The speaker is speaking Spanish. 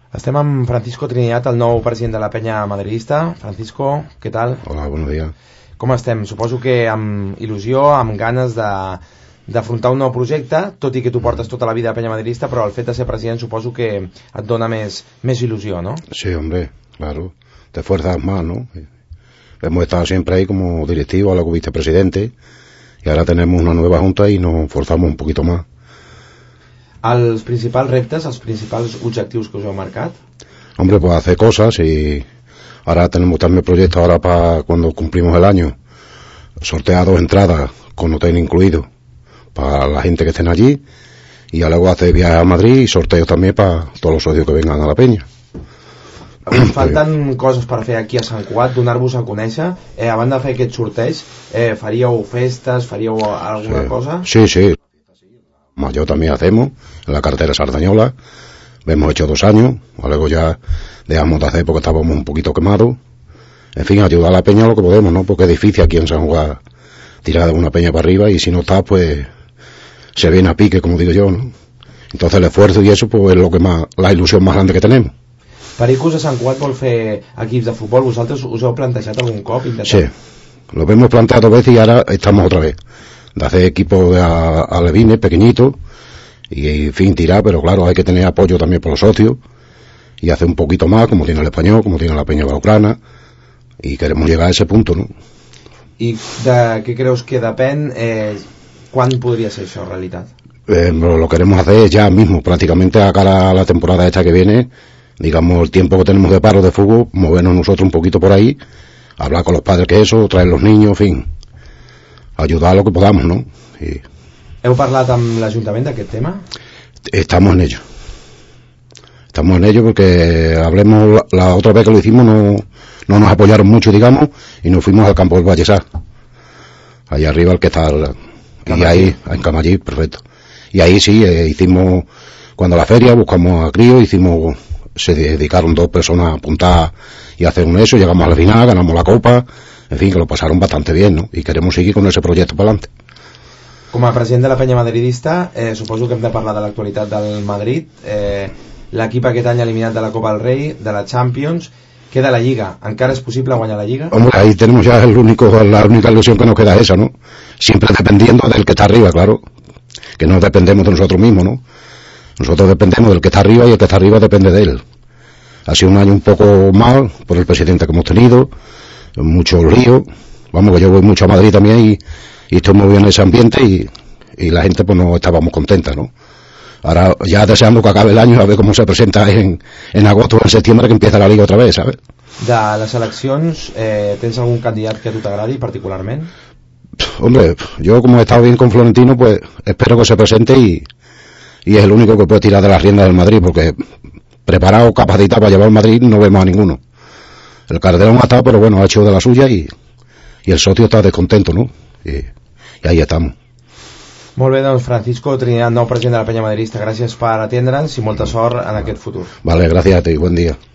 Estem amb Francisco Trinidad, el nou president de la penya madridista. Francisco, què tal? Hola, buenos días. Com estem? Suposo que amb il·lusió, amb ganes d'afrontar un nou projecte, tot i que tu portes tota la vida a penya madridista, però el fet de ser president suposo que et dona més il·lusió, ¿no? Sí, hombre, claro. Te esfuerzas más, ¿no? Hemos estado siempre ahí como directivo, luego vicepresidente, y ahora tenemos una nueva junta y nos esforzamos un poquito más. Els principals reptes, els principals objectius que us heu marcat? Hombre, pues hacer cosas y ahora tenemos también proyectos ahora para cuando cumplimos el año, sortear 2 entradas con hotel incluido para la gente que estén allí y luego hacer viajes a Madrid y sorteos también para todos los socios que vengan a la peña. Falten coses per fer aquí a Sant Cugat, donar-vos a conèixer. A banda de fer aquest sorteig, faríeu festes, faríeu alguna cosa? Sí, sí. Mayo también hacemos, en la carretera Sardañola. Hemos hecho 2 años, luego ya dejamos de hacer porque estábamos un poquito quemados. En fin, ayudar a la peña lo que podemos, ¿no? Porque es difícil aquí en San Juan tirar de una peña para arriba y si no está, pues se viene a pique, como digo yo, ¿no? Entonces el esfuerzo y eso, pues es lo que más, la ilusión más grande que tenemos. Pericos a Sant Cugat vol fer equips de futbol. Vosaltres us heu plantejat algun cop? Sí, lo hemos planteado 2 veces y ahora estamos otra vez. De hacer equipos a levines, pequeñitos, y en fin, tirar, pero claro, hay que tener apoyo también por los socios, y hacer un poquito más, como tiene el Español, como tiene la Peña Blaugrana, y queremos llegar a ese punto, ¿no? I de què creus que depèn, quan podria ser això, en realitat? Lo queremos hacer ya mismo, prácticamente a cara a la temporada esta que viene, digamos, el tiempo que tenemos de paro de fútbol, movernos nosotros un poquito por ahí, hablar con los padres que eso, traer los niños, en fin, ayudar a lo que podamos, ¿no? Y ¿Heu parlat amb l'Ajuntament d'aquest tema? Estamos en ello porque hablemos la otra vez que lo hicimos no nos apoyaron mucho, digamos, y nos fuimos al campo del Vallesá, allá arriba el que está y ahí en Camallí, perfecto, y ahí sí hicimos, cuando la feria buscamos a críos, se dedicaron 2 personas a apuntar y hacer eso, llegamos a la final, ganamos la copa, en fin, que lo pasaron bastante bien, ¿no? Y queremos seguir con ese proyecto para adelante. Com a president de la penya madridista, suposo que hem de parlar de l'actualitat del Madrid. L'equip aquest any eliminat de la Copa del Rei, de la Champions, queda la Lliga. ¿Encara es posible guanyar la Lliga? Hombre, ahí tenemos ya la única ilusión que nos queda esa, ¿no? Siempre dependiendo del que está arriba, claro. Que no dependemos de nosotros mismos, ¿no? Nosotros dependemos del que está arriba y el que está arriba depende de él. Ha sido un año un poco mal por el presidente que hemos tenido, muchos líos. Vamos, que yo voy mucho a Madrid también y estoy muy bien en ese ambiente y la gente pues no estábamos contentas, ¿no? Ahora ya deseando que acabe el año a ver cómo se presenta en agosto o en septiembre que empieza la Liga otra vez, ¿sabes? De les eleccions, tens algun candidat que a tu t'agradi particularment? Hombre, yo como he estado bien con Florentino, pues espero que se presente y es el único que puede tirar de las riendas del Madrid, porque preparado, capacitado para llevar el Madrid no vemos a ninguno. El Calderón ha estado, pero bueno, ha hecho de la suya y el socio está descontento, ¿no? Y ahí estamos. Molt bé, doncs Francisco Trinidad, nou president de la penya madridista, gràcies per atendre'ns i molta sort en aquest futur. Vale, gràcies a ti, buen dia.